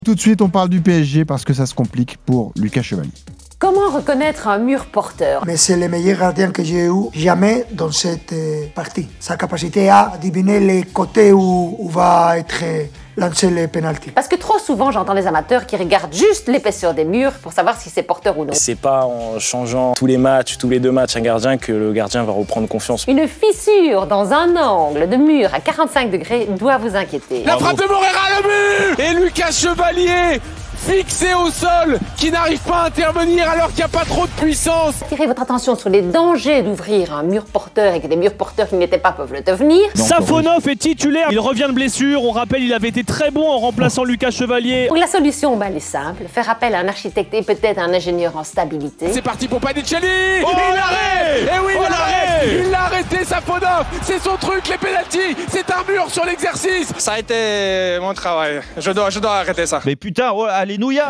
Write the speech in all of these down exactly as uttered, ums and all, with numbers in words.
Tout de suite, on parle du P S G parce que ça se complique pour Lucas Chevalier. Comment reconnaître un mur porteur? Mais c'est le meilleur gardien que j'ai eu jamais dans cette partie. Sa capacité à deviner les côtés où, où va être lancé le penalty. Parce que trop souvent, j'entends les amateurs qui regardent juste l'épaisseur des murs pour savoir si c'est porteur ou non. C'est pas en changeant tous les matchs, tous les deux matchs un gardien que le gardien va reprendre confiance. Une fissure dans un angle de mur à quarante-cinq degrés doit vous inquiéter. La frappe de Moreira, le but! Et Lucas Chevalier fixé au sol, qui n'arrive pas à intervenir alors qu'il n'y a pas trop de puissance. Attirez votre attention sur les dangers d'ouvrir un mur porteur et que des murs porteurs qui n'étaient pas peuvent le devenir. Safonov est titulaire, il revient de blessure, on rappelle il avait été très bon en remplaçant Lucas Chevalier. Donc la solution, ben, elle est simple, faire appel à un architecte et peut-être un ingénieur en stabilité. C'est parti pour Panicelli. Oh, il l'arrête. Et oui, il oh, l'arrête. Il l'a arrêté, Safonov. C'est son truc, les pénaltys. C'est un mur sur l'exercice. Ça a été mon travail. Je dois, je dois arrêter ça. Mais putain, oh, allez Nouya.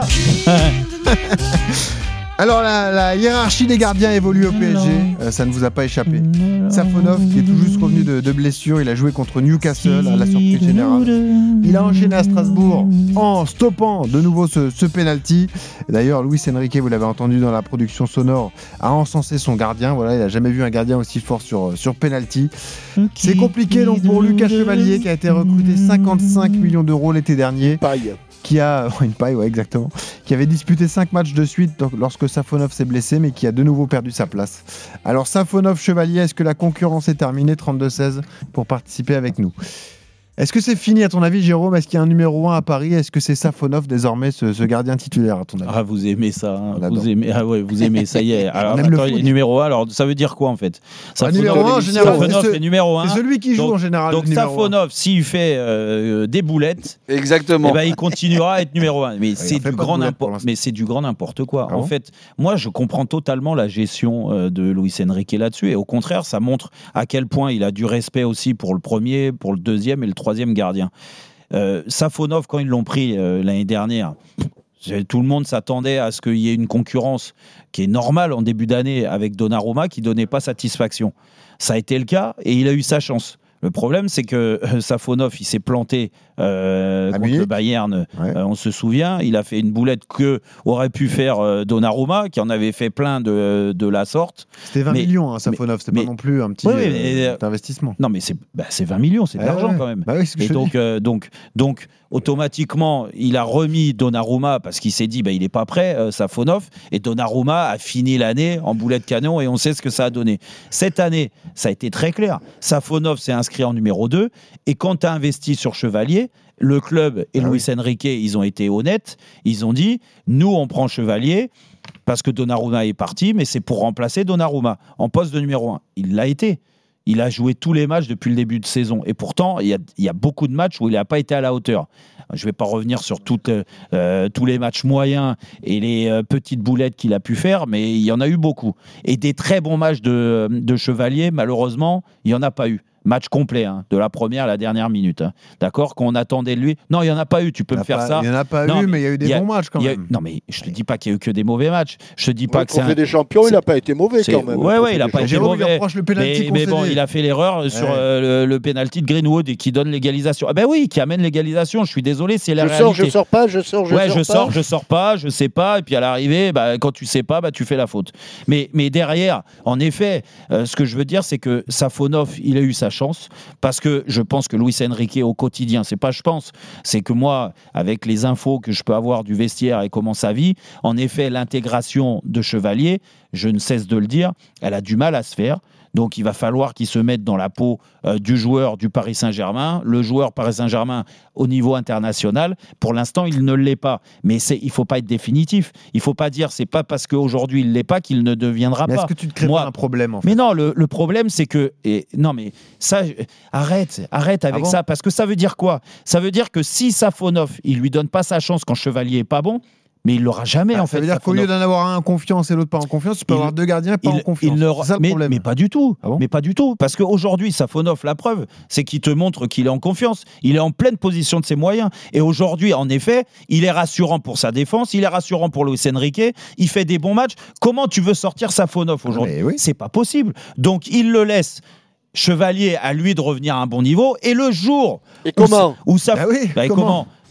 Alors la, la hiérarchie des gardiens évolue au P S G, euh, ça ne vous a pas échappé. Safonov qui est tout juste revenu de, de blessure, il a joué contre Newcastle à la surprise générale. Il a enchaîné à Strasbourg en stoppant de nouveau ce, ce penalty. D'ailleurs Luis Enrique, vous l'avez entendu dans la production sonore, a encensé son gardien. Voilà, il n'a jamais vu un gardien aussi fort sur, sur penalty. C'est compliqué donc pour Lucas Chevalier qui a été recruté cinquante-cinq millions d'euros l'été dernier. Paille. Qui a une paille, ouais, exactement, qui avait disputé cinq matchs de suite donc, lorsque Safonov s'est blessé, mais qui a de nouveau perdu sa place. Alors Safonov, Chevalier, est-ce que la concurrence est terminée? Trente-deux seize pour participer avec nous. Est-ce que c'est fini à ton avis, Jérôme? Est-ce qu'il y a un numéro un à Paris? Est-ce que c'est Safonov désormais ce, ce gardien titulaire à ton avis? Ah, vous aimez ça, hein. vous aimez, ah ouais, vous aimez, ça y est. Alors, attends, le numéro un, alors ça veut dire quoi en fait? Safonov, numéro un, en général, Safonov c'est, est numéro un. C'est celui qui joue donc, en général. Donc Safonov, s'il fait euh, des boulettes, exactement, eh ben, il continuera à être numéro un. Mais, c'est, du grand n'importe, mais c'est du grand n'importe quoi. Ah en bon fait, moi je comprends totalement la gestion euh, de Luis Enrique là-dessus. Et au contraire, ça montre à quel point il a du respect aussi pour le premier, pour le deuxième et le troisième gardien. Euh, Safonov, quand ils l'ont pris euh, l'année dernière, tout le monde s'attendait à ce qu'il y ait une concurrence qui est normale en début d'année avec Donnarumma qui ne donnait pas satisfaction. Ça a été le cas et il a eu sa chance. Le problème, c'est que euh, Safonov, il s'est planté euh, contre le Bayern. Ouais. Euh, on se souvient, il a fait une boulette que aurait pu faire euh, Donnarumma, qui en avait fait plein de, de la sorte. C'était vingt mais, millions, hein, Safonov. C'était mais, pas non plus un petit oui, euh, mais, investissement. Non, mais c'est, bah, c'est vingt millions, c'est de ah, l'argent ouais. quand même. Bah oui, c'est ce que Et je donc, euh, donc, donc, automatiquement, il a remis Donnarumma parce qu'il s'est dit, bah, il n'est pas prêt, euh, Safonov. Et Donnarumma a fini l'année en boulet de canon et on sait ce que ça a donné. Cette année, ça a été très clair. Safonov s'est inscrit en numéro deux et quand tu as investi sur Chevalier, le club et ah Luis oui. Enrique, ils ont été honnêtes, ils ont dit nous on prend Chevalier parce que Donnarumma est parti, mais c'est pour remplacer Donnarumma en poste de numéro un. Il l'a été. Il a joué tous les matchs depuis le début de saison. Et pourtant, il y a, il y a beaucoup de matchs où il n'a pas été à la hauteur. Je ne vais pas revenir sur toutes, euh, tous les matchs moyens et les euh, petites boulettes qu'il a pu faire, mais il y en a eu beaucoup. Et des très bons matchs de, de Chevalier, malheureusement, il n'y en a pas eu. Match complet, hein, de la première à la dernière minute. Hein. D'accord? Qu'on attendait de lui. Non, il n'y en a pas eu, tu peux me faire pas, ça. Il n'y en a pas non, eu, mais il y a eu des bons matchs quand même. A, non, mais je ne te dis pas qu'il y a eu que des mauvais matchs. Je te dis pas ouais, que c'est. Un... des champions, il n'a pas été mauvais quand même. Oui, ouais, il n'a pas été Jérôme, mauvais. Il le mais, mais bon, il a fait l'erreur ouais. sur euh, le, le penalty de Greenwood et qui donne l'égalisation. Ah ben oui, qui amène l'égalisation. Je suis désolé, c'est la je réalité. Sors, je sors pas, je sors, je ouais, sors je pas. sors, je sors pas, je sais pas. Et puis à l'arrivée, bah, quand tu sais pas, bah, tu fais la faute. Mais, mais derrière, en effet, euh, ce que je veux dire, c'est que Safonov, il a eu sa chance parce que je pense que Luis Enrique au quotidien, c'est pas je pense, c'est que moi, avec les infos que je peux avoir du vestiaire et comment ça vit, en effet, l'intégration de Chevalier, je ne cesse de le dire, elle a du mal à se faire. Donc il va falloir qu'il se mette dans la peau euh, du joueur du Paris Saint-Germain. Le joueur Paris Saint-Germain au niveau international, pour l'instant, il ne l'est pas. Mais c'est, il ne faut pas être définitif. Il ne faut pas dire c'est pas parce qu'aujourd'hui il ne l'est pas qu'il ne deviendra mais pas. Est-ce que tu te crées Moi, pas un problème en fait? Mais non, le, le problème c'est que... Et, non mais ça, arrête, arrête avec ah bon ça. Parce que ça veut dire quoi? Ça veut dire que si Safonov, il ne lui donne pas sa chance quand Chevalier n'est pas bon, mais il l'aura jamais ah, en ça fait. Ça veut dire Safonov. Qu'au lieu d'en avoir un en confiance et l'autre pas en confiance, tu peux il, avoir deux gardiens pas il, en confiance. Il c'est ça le mais, problème. Mais pas du tout. Ah bon mais pas du tout. Parce qu'aujourd'hui, Safonov, la preuve, c'est qu'il te montre qu'il est en confiance. Il est en pleine position de ses moyens. Et aujourd'hui, en effet, il est rassurant pour sa défense. Il est rassurant pour Luis Enrique. Il fait des bons matchs. Comment tu veux sortir Safonov aujourd'hui? ah oui. C'est pas possible. Donc il le laisse. Chevalier, à lui de revenir à un bon niveau. Et le jour et comment où ça, ah oui, bah, comment, comment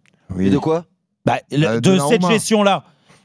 Et de quoi bah, le- Euh, De Donnarumma. cette gestion-là.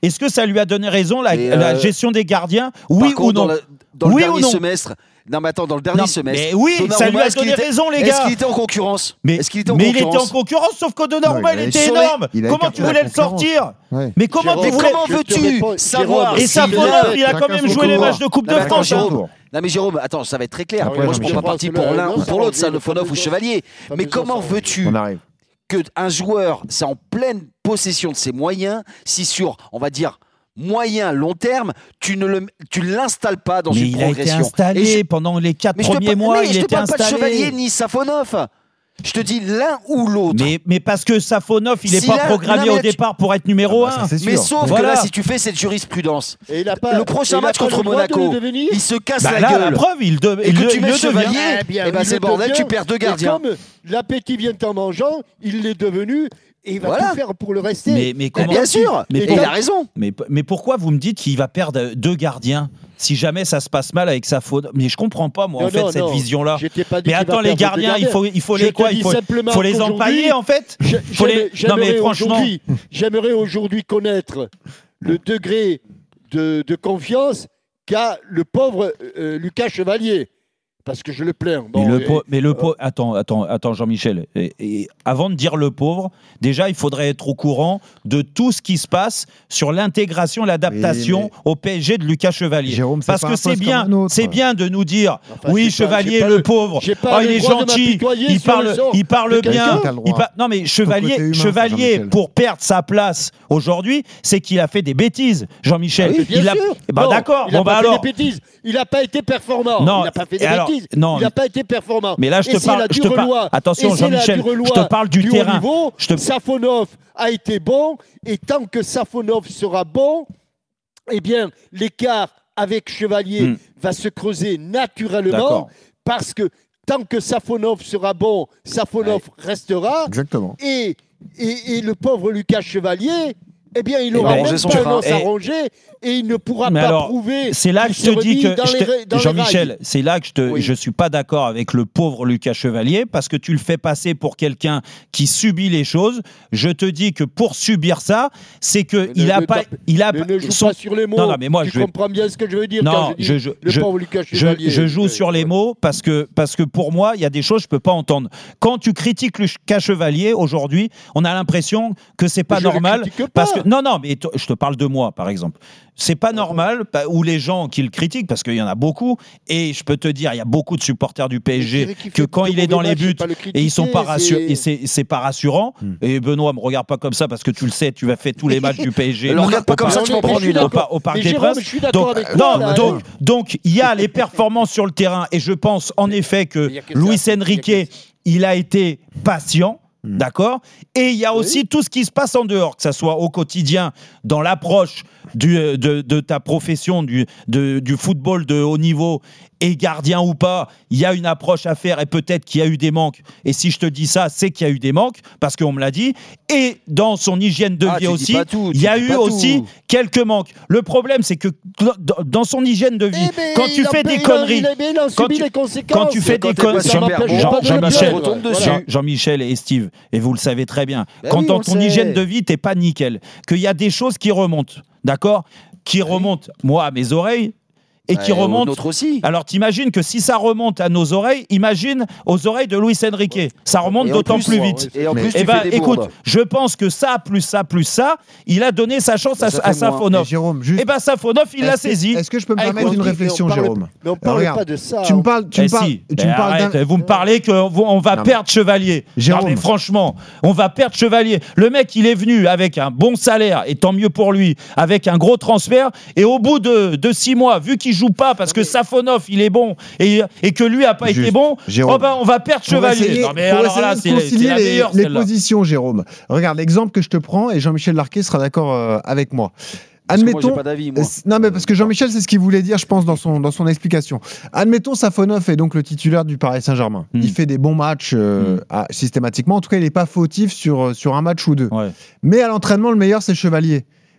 Est-ce que ça lui a donné raison, la, Et, la euh, gestion des gardiens? Oui Par ou contre, non? dans, la- dans Oui le ou dernier non semestre. Non, mais attends, dans le dernier Non, semestre. mais oui, Donnarumma, ça lui a est-ce qu'il donné était- raison, les Est-ce gars. qu'il était en concurrence Mais, Est-ce qu'il était en mais il était en concurrence concurrence, sauf que Donnarumma, Non, il il a était échappé- énorme. il a Comment écarté tu la voulais le concurrence. sortir? Ouais. Mais comment Jérôme, tu Mais voulais... comment je te veux-tu réponds- savoir Jérôme, Et s'il Safonov, a- il a quand Chacun même son joué les tour. matchs de Coupe Non, de mais attends, France. hein. Jérôme. Non mais Jérôme, attends, ça va être très clair. Après, Moi je ne Jean-Michel. prends pas parti pour Non, l'un ou ça pour va, l'autre, ça va, Safonov ou ça va. Chevalier. Ça Mais va, comment ça va. veux-tu On arrive. qu'un joueur, c'est en pleine possession de ses moyens, si sur, on va dire, moyen, long terme, tu ne le, tu l'installes pas dans Mais une il a été progression. installé Et je- pendant les quatre mais je te premiers par- mois, mais il je te était parle pas de Chevalier installé. ni Safonov. Je te dis l'un ou l'autre. Mais, mais parce que Safonov, il n'est Si pas là- programmé non, mais au là, tu- départ pour être numéro Ah bah, un. ça, c'est Mais sûr. sauf Voilà. que là, si tu fais cette jurisprudence, Et il a pas, le prochain il a match pas contre le droit de Monaco, le devenir. il se casse Bah la là, gueule. la preuve, il, de, Et il que le- tu il mets le devient. Chevalier, Eh bien, eh ben, il c'est le bordel, devient. tu perds deux Et gardiens. comme l'appétit vient en mangeant, il l'est devenu et il va Voilà. tout faire pour le rester. Mais, mais Mais comment bien sûr, mais et pour- il a raison. Mais, mais pourquoi vous me dites qu'il va perdre deux gardiens si jamais ça se passe mal avec sa faute? Mais je comprends pas, moi, Non, en fait, non, cette non. vision-là. Je t'ai pas dit Mais qu'il attends, va les perdre deux gardiens, il faut, il faut Je les te quoi? dis Il faut, simplement faut les qu'aujourd'hui, empailler, en fait? Je- Faut les- j'aime- Non, mais J'aimerais franchement. aujourd'hui, j'aimerais aujourd'hui connaître le degré de, de confiance qu'a le pauvre euh, Lucas Chevalier. Parce que je le plains. Bon, mais le, et- pau- mais le pauvre, attends, attends, attends, Jean-Michel. Et, et avant de dire le pauvre, déjà, il faudrait être au courant de tout ce qui se passe sur l'intégration, l'adaptation Oui, au P S G de Lucas Chevalier. Jérôme, c'est Parce pas que un c'est poste bien, comme un autre. c'est bien de nous dire, Enfin, oui, j'ai pas- Chevalier, j'ai pas le le- pauvre, j'ai pas oh, il le est droit de gentil, m'apitoyer il sur le parle, sort il parle de bien. quelqu'un. T'as le droit. il par- Non, mais côté Chevalier, humain, Chevalier, Jean-Michel. pour perdre sa place aujourd'hui, c'est qu'il a fait des bêtises, Jean-Michel. Mais bien il a... sûr. Eh ben, Non, d'accord. Il n'a Bon, pas bah fait alors. des bêtises. Il n'a pas été performant. Non, Il n'a pas fait des et alors, bêtises. non, il n'a pas été performant. Mais là, je Et te c'est parle- la je te dure parle- loi. attention, Et c'est la Jean-Michel, dure je loi te parle du haut terrain. niveau. Je te- Safonov a été bon. Et tant que Safonov sera bon, eh bien, l'écart avec Chevalier Hmm. va se creuser naturellement. D'accord. Parce que tant que Safonov sera bon, Safonov restera. Exactement. Et, et, et le pauvre Lucas Chevalier, eh bien, il Eh aura ben, même ranger son pas un frein. os à Et- ronger et il ne pourra Mais pas alors, prouver. c'est là que qu'il je te se dis remis que dans je les te- ra- dans les Jean-Michel, rails. c'est là que je te, Oui. je suis pas d'accord avec le pauvre Lucas Chevalier parce que tu le fais passer pour quelqu'un qui subit les choses. Je te dis que pour subir ça, c'est que Mais il ne- a ne pas, tape- il a Mais ne joue son- pas sur les mots. Non, non, mais moi, tu je vais- comprends bien ce que je veux dire Non, quand je dis je- je- le je- pauvre Lucas Je, Chevalier. je joue sur les mots parce que, parce que pour moi, il y a des choses que je peux pas entendre. Quand tu critiques Lucas Chevalier aujourd'hui, on a l'impression que c'est pas Je le normal. critique pas. Parce que non, non, mais t- je te parle de moi, par exemple. C'est pas normal, bah, ou les gens qui le critiquent, parce qu'il y en a beaucoup, et je peux te dire, il y a beaucoup de supporters du P S G Mais qui que fait quand de il est dans mauvais les matchs, buts c'est pas le et ils sont pas critiquer, rassurés, c'est- et c'est c'est pas rassurant. Hmm. Et Benoît, me regarde pas comme ça parce que tu le sais, tu vas faire tous les matchs du P S G. Le regarde pas au comme par- ça, tu vas en Mais je prendre suis une. au, d'accord. par- au Parc Mais des Jérôme, Princes. je suis d'accord Donc, avec toi, non, là. donc, donc il y a les performances sur le terrain et je pense en effet que Mais il y a que ça. Luis Il y a Enrique, que il a été patient. Mm. D'accord. Et il y a aussi tout ce qui se passe en dehors, que ça soit au quotidien, dans l'approche du, de, de ta profession, du, de- du football de haut niveau, et gardien ou pas, il y a une approche à faire et peut-être qu'il y a eu des manques. Et si je te dis ça, c'est qu'il y a eu des manques, parce qu'on me l'a dit. Et dans son hygiène de Ah, vie tu dis aussi, pas tout, il tu y a dis eu pas aussi tout. quelques manques. Le problème, c'est que dans- dans son hygiène de vie, Eh ben, quand il tu en fais paie- des il en- conneries, il en- il en quand subit tu- les conséquences. quand tu fais Quand des t'es pas conneries, super m'empêche bon, pas de le Jean-Michel, plaindre. retombe dessus. Jean- Jean-Michel et Steve, et vous le savez très bien, Ben quand oui, on dans le ton sait. hygiène de vie, t'es pas nickel, qu'il y a des choses qui remontent, d'accord, qui remontent, moi, à mes oreilles, et qui Ouais, remontent. Notre aussi. Alors t'imagines que si ça remonte à nos oreilles, imagine aux oreilles de Luis Enrique. Ça remonte Et en d'autant plus- plus vite. Et en Mais- plus, Eh tu ben, fais des écoute, bourdes. je pense que ça, plus ça, plus ça, il a donné sa chance à, Ça à fait moins. Mais Safonov. Jérôme, juste. Et ben Safonov, il l'a est-ce que- saisi. Est-ce que je peux me Ah, permettre écoute, une Mais on réflexion, parle- Jérôme Mais on parle Regarde, pas de ça. Tu me parles, tu Eh me parles, si. tu me Eh, parles arrête, d'un- vous me parlez qu'on on va Non, mais- perdre Chevalier. Jérôme. Non mais franchement, on va perdre Chevalier. Le mec, il est venu avec un bon salaire, et tant mieux pour lui, avec un gros transfert, et au bout de, de six mois, vu qu'il joue pas, parce que Safonov, il est bon, et, et que lui a pas Juste, été bon, Jérôme. oh ben, on va perdre Pour Chevalier. essayer- non mais pour alors essayer là, de c'est c'est concilier la les, meilleure, les celle-là. positions, Jérôme. Regarde l'exemple que je te prends et Jean-Michel Larquet sera d'accord euh, avec moi. Parce que moi, Admettons. j'ai pas d'avis, moi. Euh, Non, mais parce que Jean-Michel, c'est ce qu'il voulait dire, je pense, dans son, dans son explication. Admettons, Safonov est donc le titulaire du Paris Saint-Germain. Mm. Il fait des bons matchs euh, Mm. à- systématiquement. En tout cas, il n'est pas fautif sur, sur un match ou deux. Ouais. Mais à l'entraînement, le meilleur, c'est Chevalier.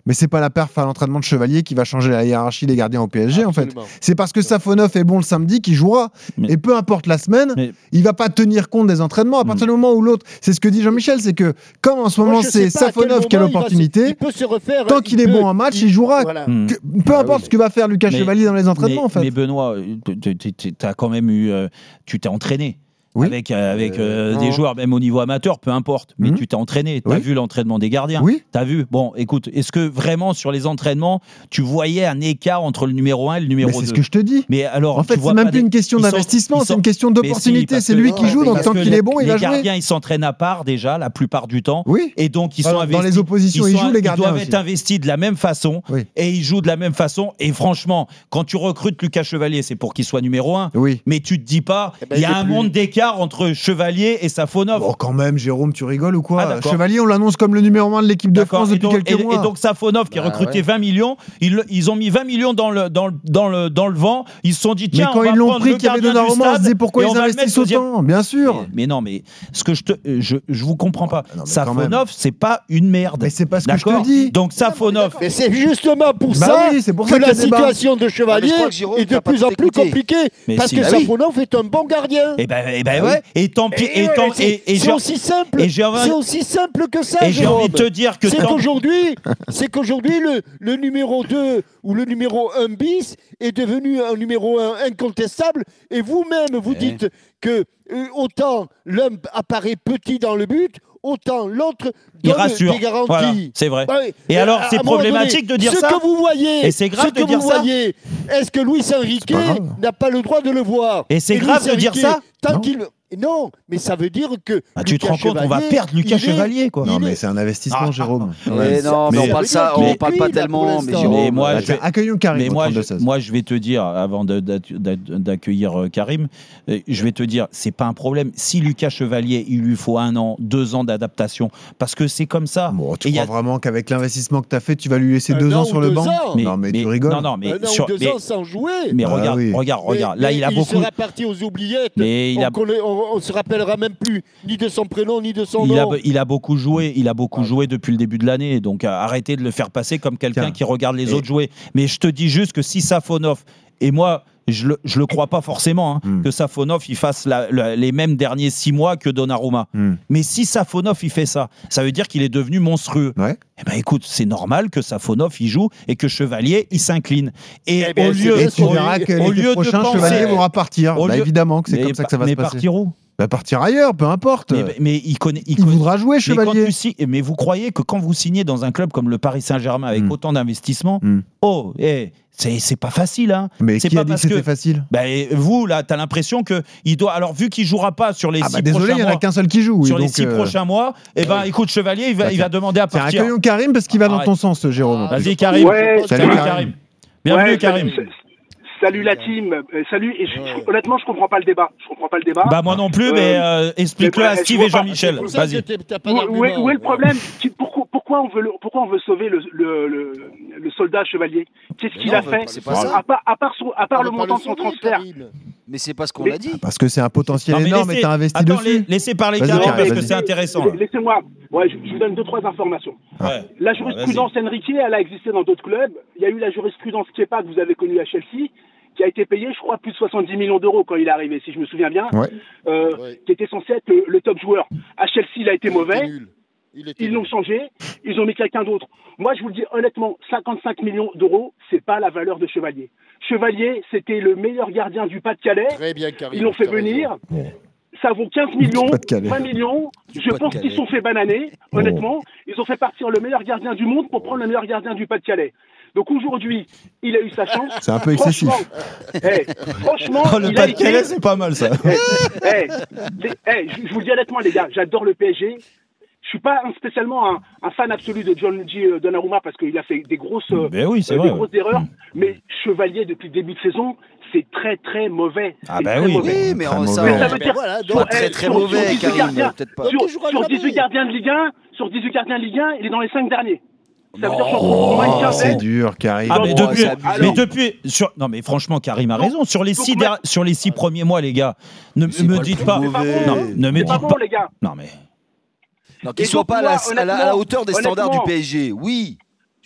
Mais c'est pas la perf à l'entraînement de Chevalier qui va changer la hiérarchie des gardiens au P S G, Absolument. en fait. C'est parce que Safonov est bon le samedi qu'il jouera. Mais- Et peu importe la semaine, Mais- il va pas tenir compte des entraînements à partir du moment où l'autre. C'est ce que dit Jean-Michel, c'est que comme en ce moment Moi, je c'est sais pas à quel Safonov qui a moment il va se- l'opportunité, il peut se refaire, tant il qu'il est peut- bon en match, il, jouera. Voilà. Hmm. Que- peu Ah importe oui. ce que va faire Lucas Mais- Chevalier dans les entraînements, mais, en fait. mais Benoît, tu as quand même eu. euh, tu t'es entraîné. Oui. Avec, euh, avec euh, Euh, des non. joueurs, même au niveau amateur, peu importe. Mais Mhm. tu t'es entraîné. Tu as Oui. vu l'entraînement des gardiens. Oui. Tu as vu. Bon, écoute, est-ce que vraiment sur les entraînements, tu voyais un écart entre le numéro un et le numéro Mais deux? c'est ce que je te dis. Mais alors, En tu fait, vois c'est même pas plus des- une question ils sont- d'investissement, ils c'est sont- une question Mais si, d'opportunité. parce C'est que- lui qui non, joue, mais donc parce tant que qu'il les- est bon, il les va jouer. gardiens, ils s'entraînent à part déjà, la plupart du temps. Oui. Et donc, ils Dans- sont dans investis. les oppositions, ils sont- jouent, les gardiens Ils doivent aussi. être investis de la même façon. Oui. Et ils jouent de la même façon. Et franchement, quand tu recrutes Lucas Chevalier, c'est pour qu'il soit numéro un. Oui. Mais tu te dis pas, Eh ben, il y il a est un plus. monde d'écart entre Chevalier et Safonov. Bon, quand même, Jérôme, tu rigoles ou quoi? Ah, d'accord. Chevalier, on l'annonce comme le numéro un de l'équipe de D'accord. France Et depuis donc, quelques et- mois. et donc Safonov qui a Bah, recruté ouais. vingt millions, ils, ils ont mis vingt millions dans le, dans, le, dans, le, dans le vent. Ils se sont dit, Mais tiens, quand on va ils l'ont prendre pris, le qu'il y avait gardien du Donnarumma, on se stade disait pourquoi et ils on va le investissent mettre deuxième. autant, bien sûr. Mais, mais non, mais ce que je te, je, je vous comprends pas. non, mais quand Safonov, c'est pas une merde. Mais c'est pas ce que je te D'accord. dis. Donc Safonov, Mais c'est justement pour Bah ça oui, c'est pour que ça qu'il y la a débat. situation de Chevalier je crois que Jérôme est de t'a pas plus en tout plus écouté. compliquée. Mais Parce si, que bah oui. Safonov est un bon gardien. et ben, et ben Ah oui. ouais. Et tant pis. Et, ouais, tant, c'est- et, et c'est j'ai- aussi simple. et j'ai envie- C'est aussi simple que ça. et j'ai Jérôme. envie de te dire que C'est tant- qu'aujourd'hui, c'est qu'aujourd'hui le, le numéro deux ou le numéro un bis est devenu un numéro un incontestable. Et vous-même, vous Eh. dites que euh, autant l'un apparaît petit dans le but, autant l'autre il donne rassure. des garanties. Voilà, c'est vrai. Ouais. Et alors, à- c'est à un moment problématique donné, de dire ce ça. que vous voyez, Et c'est grave ce de que dire vous ça. voyez, est-ce que Luis Enrique pas grave. n'a pas le droit de le voir? Et c'est Luis grave de dire Enrique, ça tant Non. qu'il Non, mais ça veut dire que. Ah, tu te Lucas rends compte, on va Chevalier, perdre Lucas il est- Chevalier, quoi. Non, il mais est- c'est un investissement, Ah. Jérôme. Eh Ouais. non, mais, mais- on parle ça, mais- on parle pas mais- tellement, mais mais- Jérôme. Mais moi, Bah, je tiens, vais- accueillons Karim Mais au moi, trente-deux je, seize. moi, je vais te dire, avant de- d'ac- d'ac- d'accueillir euh, Karim, euh, je vais te dire, c'est pas un problème. Si Lucas Chevalier, il lui faut un an, deux ans d'adaptation, parce que c'est comme ça. Bon, tu Et il y crois a- vraiment qu'avec l'investissement que tu as fait, tu vas lui laisser Un deux an ans ou sur le deux banc? ans. Non, mais tu rigoles. Non, non, mais Un an sur- ou deux mais- ans sans jouer. mais Ah regarde, oui. regarde, regarde. Mais- Là, mais il a il beaucoup. sera parti aux oubliettes. Mais il on, a- connaît- on, on se rappellera même plus ni de son prénom ni de son Il a, nom. il a beaucoup joué, il a beaucoup Ouais. joué depuis le début de l'année, donc euh, arrêtez de le faire passer comme quelqu'un Tiens. qui regarde les Et- autres jouer. Mais je te dis juste que si Safonov, et moi je le, je le crois pas forcément, hein, Hmm. que Safonov il fasse la- la- les mêmes derniers six mois que Donnarumma. Hmm. Mais si Safonov il fait ça, ça veut dire qu'il est devenu monstrueux. Ouais. Eh ben écoute, c'est normal que Safonov il joue et que Chevalier il s'incline. Et Eh ben, au c'est lieu, bien Et tu au verras lieu- que au l'été lieu de prochain, penser- Chevalier voudra partir. au Bah, lieu- évidemment que c'est Mais comme ça que ça va mais se passer. partir où? Bah, partir ailleurs, peu importe. mais, mais il connaît, il Il connaît- voudra jouer, Mais, quand Chevalier. tu signes- mais vous croyez que quand vous signez dans un club comme le Paris Saint-Germain avec Mm. autant d'investissements, Mm. oh, eh, c'est c'est pas facile. Hein. Mais c'est qui pas a dit que parce c'était que- facile? Ben, vous, là, t'as l'impression que il doit. Alors, vu qu'il jouera pas sur les Ah six bah désolé, il prochains n'y en a mois, qu'un seul qui joue. oui, sur les donc, six euh, prochains mois, eh ben, écoute, Chevalier, il va, Bah, il va demander à Tiens, partir. accueillons Karim parce qu'il va dans Ah, ton sens, Jérôme. Vas-y, Karim. Ouais, Salut, salut, Karim. Karim. Bienvenue, Ouais, Karim. salut, salut la team, euh, salut. Et je- je- honnêtement, je comprends pas le débat. Je comprends pas le débat. Bah, moi non plus, Euh, mais euh, explique-le mais, à je Steve vois et pas. Jean-Michel. C'est pour ça que Vas-y. t'es- t'as pas Où, où est, d'argument. où est le problème Qui- pourquoi, pourquoi, on veut le, pourquoi on veut sauver le, le, le, le soldat Chevalier? Qu'est-ce Mais qu'il non, a mais fait c'est pas ça. à part, à part, son- à part On le va pas montant de son sauver, transfert? Karim. Mais c'est pas ce qu'on Mais- a dit. Parce que c'est un potentiel Non, mais énorme et laissez- t'as investi Attends, dessus. la- laissez parler Vas-y, Karim Karim, parce que vas-y. c'est intéressant. là. Laissez-moi. Ouais, je, je vous donne deux trois informations. Ouais. La jurisprudence Enrique, elle a existé dans d'autres clubs. Il y a eu la jurisprudence Kepa que vous avez connue à Chelsea, qui a été payée, je crois, plus de soixante-dix millions d'euros quand il est arrivé, si je me souviens bien, Ouais. euh, Ouais. qui était censé être le, le top joueur. À Chelsea, il a été Il était mauvais. nul. Il était Ils l'ont nul. changé, ils ont mis quelqu'un d'autre. Moi, je vous le dis honnêtement, cinquante-cinq millions d'euros, c'est pas la valeur de Chevalier. Chevalier, c'était le meilleur gardien du Pas-de-Calais. Très bien, Karim. Ils l'ont fait t'as raison. venir. Ça vaut quinze millions, Pas-de-Calais. vingt millions. Je pense Pas-de-Calais. qu'ils se sont fait bananer, honnêtement. Ils ont fait partir le meilleur gardien du monde pour prendre le meilleur gardien du Pas-de-Calais. Donc aujourd'hui, il a eu sa chance. C'est un peu excessif. Franchement, eh, franchement Oh, le il a Pas-de-Calais, été... c'est pas mal ça. Eh, eh, les- eh, je je vous le dis honnêtement, les gars, j'adore le P S G. Je suis pas un- spécialement un, un fan absolu de Gianluigi euh, Donnarumma parce qu'il a fait des grosses, euh, Ben oui, c'est euh, vrai. des grosses erreurs. Mais Chevalier, depuis le début de saison, c'est très très mauvais. Ah C'est ben très oui. mauvais. Oui, mais Très on- ça, mauvais. Mais ça on- veut dire voilà, sur- donc, eh, très, très sur- mauvais, sur dix-huit Karim, gardiens- peut-être pas. Sur, Donc, il jouera sur jamais. dix-huit gardiens de Ligue un, sur dix-huit gardiens de Ligue un, il est dans les cinq derniers. Ça veut dire sur Non. au moins une Oh, c'est quinzaine. dur, Karim. Ah mais Oh, depuis, c'est abusé. mais depuis sur, non mais franchement Karim a Donc- raison sur les donc six moi- der- sur les six premiers mois les gars ne C'est me pas le dites plus pas mauvais. non ne me C'est pas dites bon, pas les gars. non mais Non, qu'il Et soit donc, pas à la, moi, à la- à la honnêtement, hauteur des standards du honnêtement- P S G. Oui,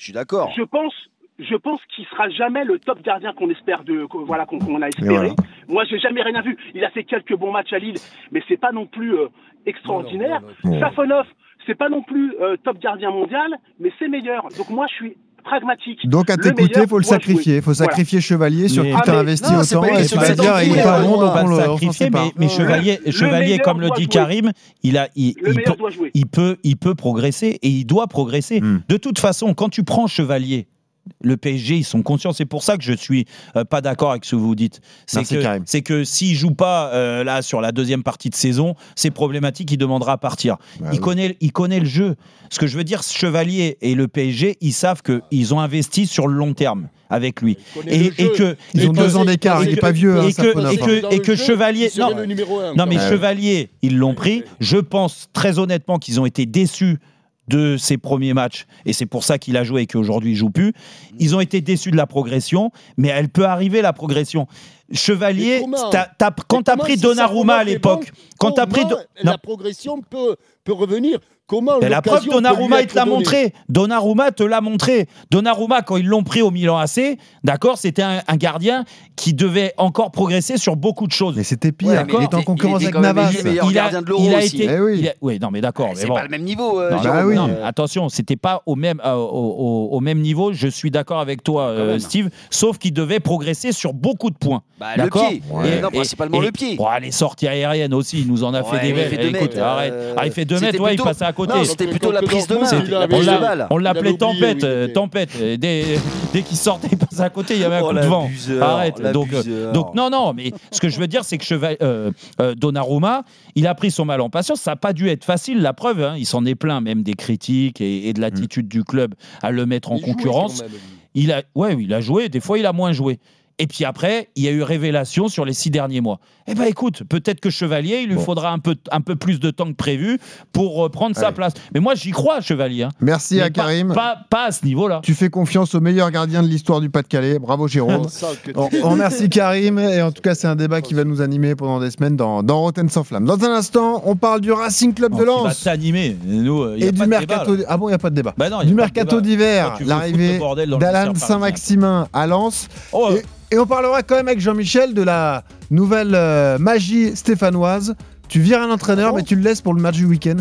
Je suis d'accord. Je pense, je pense qu'il sera jamais le top gardien qu'on espère de, qu'on- voilà, qu'on, qu'on a espéré. voilà. Moi, j'ai jamais rien vu. Il a fait quelques bons matchs à Lille, mais c'est pas non plus euh, extraordinaire. non, non. Safonov, c'est pas non plus euh, top gardien mondial, mais c'est meilleur. Donc moi, je suis pragmatique. Donc à Le t'écouter, meilleur il faut le doit sacrifier. Il faut jouer. sacrifier Chevalier sur Mais- qui Ah, t'as mais- investi non, c'est autant pas et une tu vas question dire de il est sacrifier, pas on bon, donc va on le le on s'en sacrifier, sépare. mais, mais Chevalier, Le Chevalier meilleur comme le doit dit jouer. Karim, il, a, il, Le il meilleur peut, doit jouer. il, peut, il peut progresser et il doit progresser. Mm. De toute façon, quand tu prends Chevalier, le P S G, ils sont conscients. C'est pour ça que je suis euh, pas d'accord avec ce que vous dites. C'est Merci, que, Karim. c'est que s'il joue pas euh, là sur la deuxième partie de saison, c'est problématique. Il demandera à partir. Bah il oui. connaît, il connaît le jeu. Ce que je veux dire, Chevalier et le P S G, ils savent que ils ont investi sur le long terme avec lui. connaît Et, le et jeu. que Ils et ont que- deux ans d'écart, et il est que- pas vieux, hein, et que, Safonov, et hein. que, Dans et le que jeu, Chevalier, il serait non, le numéro un, non mais quand même. Chevalier, ils l'ont pris. Je pense très honnêtement qu'ils ont été déçus de ses premiers matchs et c'est pour ça qu'il a joué et qu'aujourd'hui il joue plus. Ils ont été déçus de la progression, mais elle peut arriver la progression. Chevalier, Mais comment t'as- t'as- quand Mais t'as comment, pris si Donnarumma à Safonov est l'époque, bon, quand t'as pris comment Do- non. la progression peut, peut revenir. Comment Mais la preuve, l'occasion peut lui Donnarumma, il être te l'a donnée. montré. Donnarumma te l'a montré. Donnarumma, quand ils l'ont pris au Milan A C, d'accord, c'était un, un gardien qui devait encore progresser sur beaucoup de choses. Mais c'était pire, Ouais, il mais il était en était- concurrence il avec était quand même Navas. élu meilleur il a, gardien de l'Euro il a aussi. été. Eh oui. il a- oui, non, mais d'accord. C'est mais bon. pas le même niveau. euh, Non, Jérôme. bah oui. Non, mais attention, c'était pas au même, euh, au, au- au même niveau. Je suis d'accord avec toi, euh, même. Steve. Sauf qu'il devait progresser sur beaucoup de points. Bah, le d'accord. pied. Et- Non, et- principalement et- le pied. Bon, les sorties aériennes aussi, il nous en a fait Ouais, des il belles. fait deux Écoute, mètres, arrête. euh, Ah, il fait deux c'était mètres, ouais, il plutôt- passait à côté. Non, c'était plutôt la prise de main. C'était- La on prise de l'a- balle. on l'appelait Il avait oublié tempête, où il euh, était. tempête. Et Dès, dès qu'il sortait, il passait à côté, il y avait un Oh, coup de vent. l'abuseur, Arrête. Donc, euh, l'abuseur. donc, non, non, mais ce que je veux dire, c'est que Cheval, euh, euh, Donnarumma, il a pris son mal en patience. Ça n'a pas dû être facile, la preuve. Hein, il s'en est plaint, même des critiques et, et de l'attitude du club à le mettre en Il jouait concurrence. quand même, lui. Il a, ouais, il a joué. Des fois, il a moins joué. Et puis après, il y a eu révélation sur les six derniers mois. Eh ben écoute, peut-être que Chevalier, il lui Bon. faudra un peu, un peu plus de temps que prévu pour reprendre sa Allez. place. Mais moi, j'y crois, Chevalier. hein. Merci Mais à pas- Karim. Pas, pas à ce niveau-là. Tu fais confiance au meilleur gardien de l'histoire du Pas-de-Calais. Bravo Jérôme. On sent que On, tu- on remercie Karim et en tout cas c'est un débat qui va nous animer pendant des semaines dans, dans Rotten sans flamme. Dans un instant, on parle du Racing Club de Il va Lens t'animer. Nous, il y a et pas du de mercato. débat, là. Ah bon, il n'y a pas de débat. Bah non, il y a Du pas de mercato débat. d'hiver, Toi, tu veux foutre l'arrivée le bordel dans le d'Alan vestiaire Saint-Maximin à Lens. Oh, Et, et on parlera quand même avec Jean-Michel de la nouvelle euh, magie stéphanoise. Tu vires un entraîneur, Ah bon mais tu le laisses pour le match du week-end.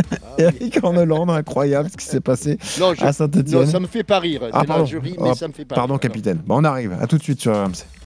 Eric en Hollande, incroyable ce qui s'est passé Non, je- à Saint-Etienne. non, ça me fait pas rire. Ah, C'est pardon. la jury, Oh, mais ça me fait pas Pardon, rire. capitaine. Bon, on arrive. À tout de suite sur R M C.